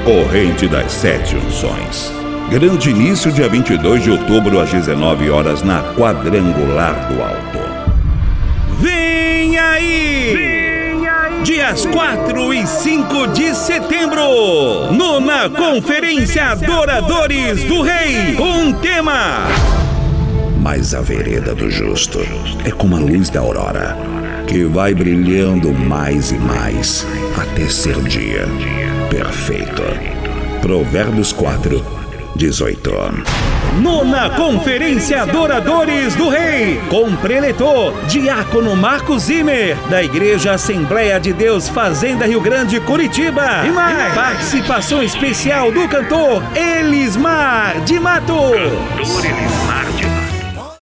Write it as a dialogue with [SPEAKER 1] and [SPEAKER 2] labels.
[SPEAKER 1] Corrente das Sete Unções. Grande início dia 22 de outubro às 19 horas na Quadrangular do Alto.
[SPEAKER 2] Vem aí! Dias 4 e 5 de setembro, nona Conferência Adoradores do Rei, com tema:
[SPEAKER 1] Mas a vereda do justo é como a luz da aurora, que vai brilhando mais e mais até ser dia perfeito. Provérbios 4:18.
[SPEAKER 2] Nona Conferência Adoradores do Rei, com preletor, diácono Marcos Zimmer, da Igreja Assembleia de Deus Fazenda Rio Grande, Curitiba. E mais, participação especial do cantor Elismar de Matos.